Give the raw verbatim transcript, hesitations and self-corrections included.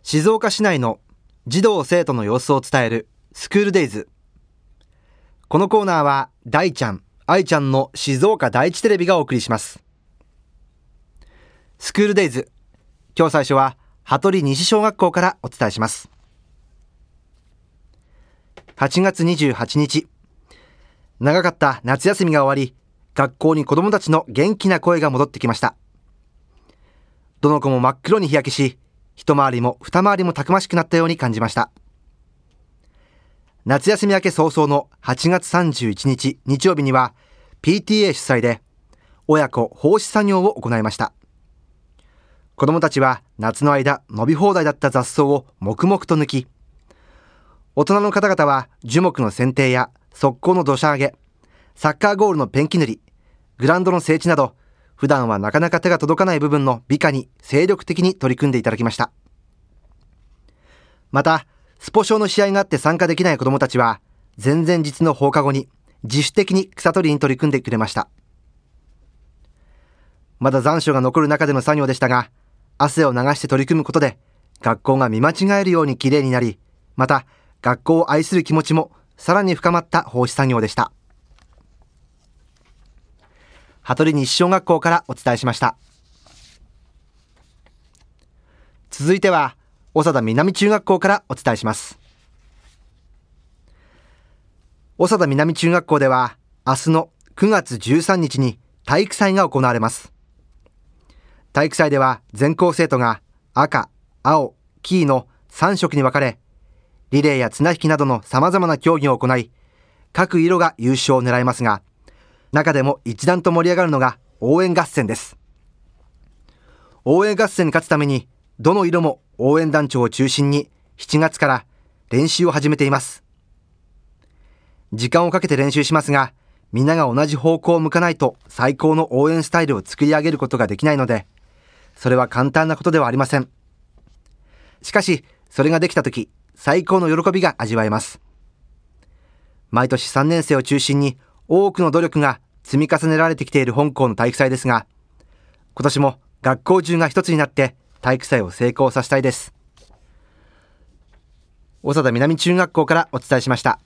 静岡市内の児童生徒の様子を伝えるスクールデイズ。このコーナーは大ちゃん、愛ちゃんの静岡第一テレビがお送りします。スクールデイズ、今日最初は羽鳥西小学校からお伝えします。はちがつにじゅうはちにち、長かった夏休みが終わり、学校に子どもたちの元気な声が戻ってきました。どの子も真っ黒に日焼けし、一回りも二回りもたくましくなったように感じました。夏休み明け早々のはちがつさんじゅういちにち日曜日には ピーティーエー 主催で親子奉仕作業を行いました。子どもたちは夏の間伸び放題だった雑草を黙々と抜き、大人の方々は樹木の剪定や側溝の土砂上げ、サッカーゴールのペンキ塗り、グラウンドの整地など普段はなかなか手が届かない部分の美化に精力的に取り組んでいただきました。また、スポ少の試合があって参加できない子どもたちは、前々日の放課後に自主的に草取りに取り組んでくれました。まだ残暑が残る中での作業でしたが、汗を流して取り組むことで、学校が見間違えるようにきれいになり、また、学校を愛する気持ちもさらに深まった奉仕作業でした。羽鳥西小学校からお伝えしました。続いては長田南中学校からお伝えします。長田南中学校では明日のくがつじゅうさんにちに体育祭が行われます。体育祭では全校生徒が赤、青、黄のさんしょくに分かれ、リレーや綱引きなどの様々な競技を行い、各色が優勝を狙いますが、中でも一段と盛り上がるのが応援合戦です。応援合戦に勝つために、どの色も応援団長を中心にしちがつから練習を始めています。時間をかけて練習しますが、みんなが同じ方向を向かないと最高の応援スタイルを作り上げることができないので、それは簡単なことではありません。しかし、それができたとき、最高の喜びが味わえます。毎年さんねん生を中心に多くの努力が積み重ねられてきている本校の体育祭ですが、今年も学校中が一つになって体育祭を成功させたいです。長田南中学校からお伝えしました。